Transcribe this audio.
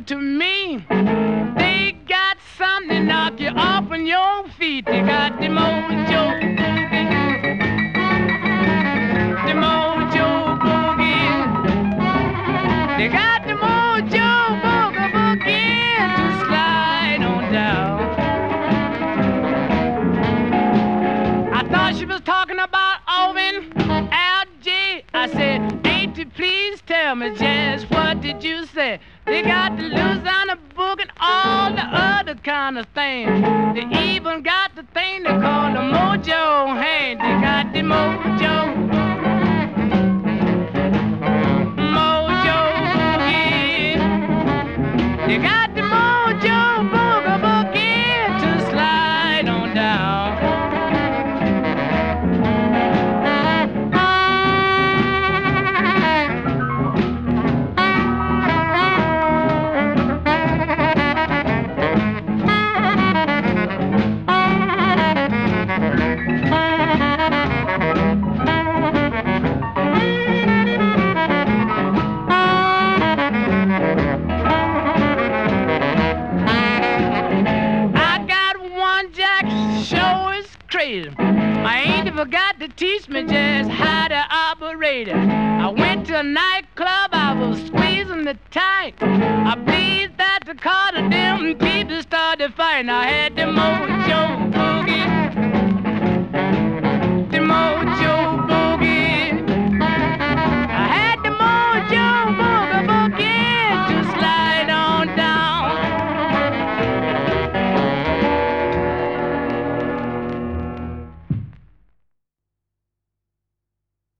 listen to me. They got something to knock you off on your feet. They got the mojo boogie, the mojo boogie. They got the mojo boogie boogie to slide on down. I thought she was talking about Alvin L.J. I said, ain't you please tell me just what did you say? They got the Louisiana book and all the other kind of things. They even got the thing they call the mojo hand. They got the mojo, mojo boogie. They got the mojo boogie boogie to slide on down. I ain't forgot to teach me just how to operate it. I went to a nightclub, I was squeezing the tight. I believed that the car of them people started fighting. I had the mojo boogie.